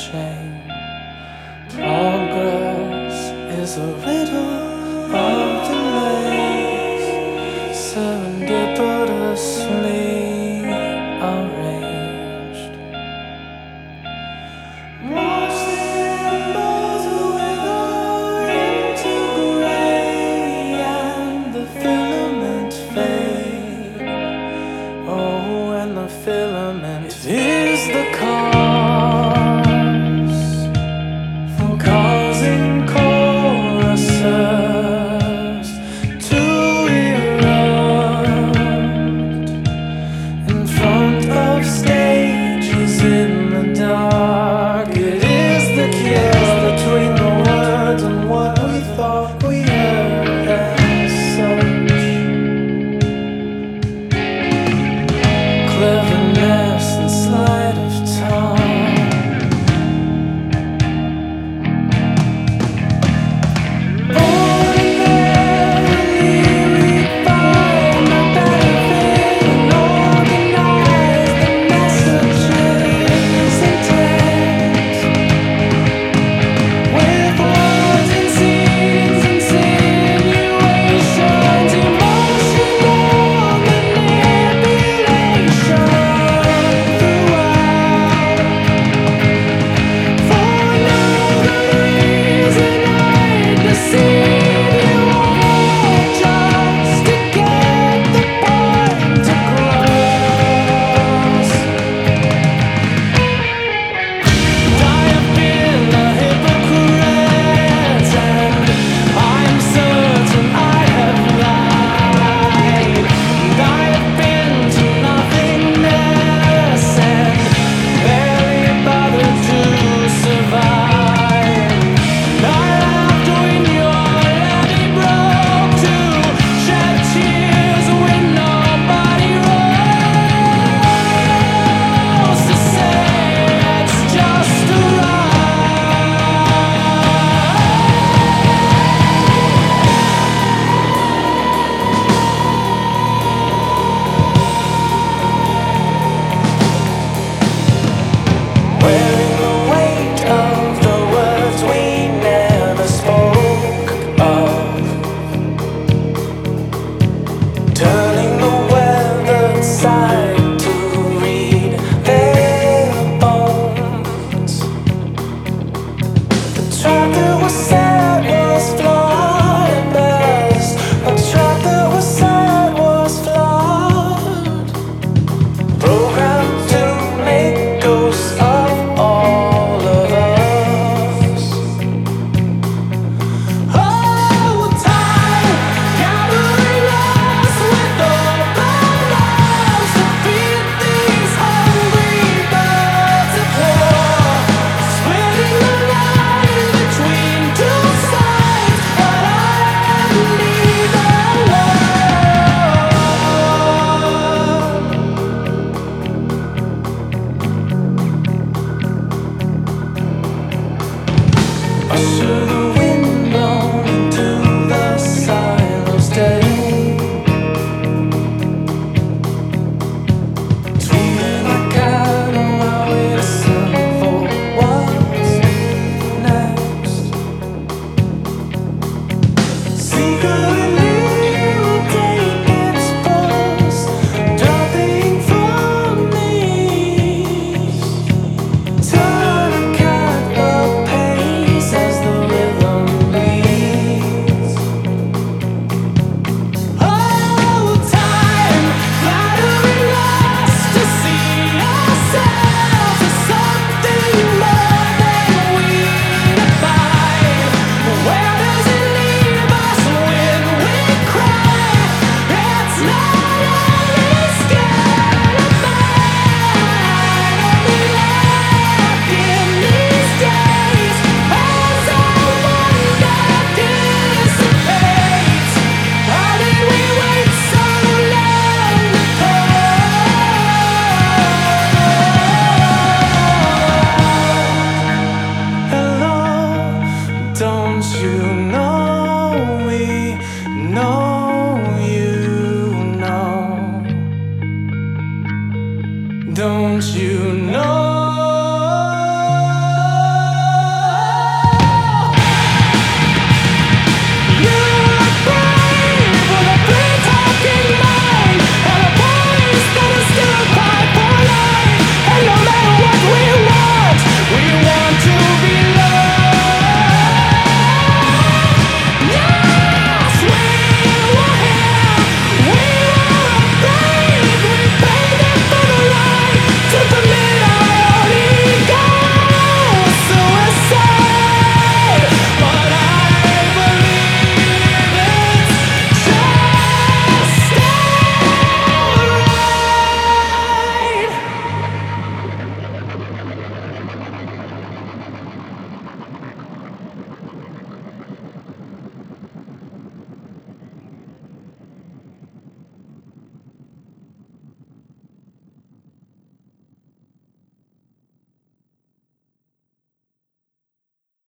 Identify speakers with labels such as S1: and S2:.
S1: shame. Progress is a riddle of delays, serendipitously arranged. Watch the embers wither into gray and the filament fade. Oh, and the filament is the cause for causing choruses to erupt in front of stages in the dark. It is the kiss between the words and what we thought we heard as such. Cleverness and sleight of tongue. Ordinarily we find the benefit and organize the messages intent with words and scenes, insinuations, emotional manipulation throughout. For no good reason I'd deceive you all, just to get the point across. I have been a hypocrite, and I'm certain I have lied. And I have been to nothingness and barely bothered to survive. And I laughed when your levee broke to shed tears when nobody rose to say it's just a wearing the weight of the words we never spoke of, turning the weathered side to read their bones. The track that was sad was flawed at best. The track that was sad was flawed, programmed to make ghosts of all of us. Oh, time gathering us with open arms to feed these hungry birds of war, splitting the line between two sides, but I am neither usher the wind blown into the silo's day, tweeting like I know how we listen for what's next. Secretly we'll take its pulse, dropping from these. Turn a cat the pace as the rhythm leads. Oh, time flattering us to see ourselves as something more than we define. Where does it leave us when we cry? It's not only scared of mine, only left in these days as our wonder dissipates. How did we wait so long to hello, don't you know we know you know? Don't you know?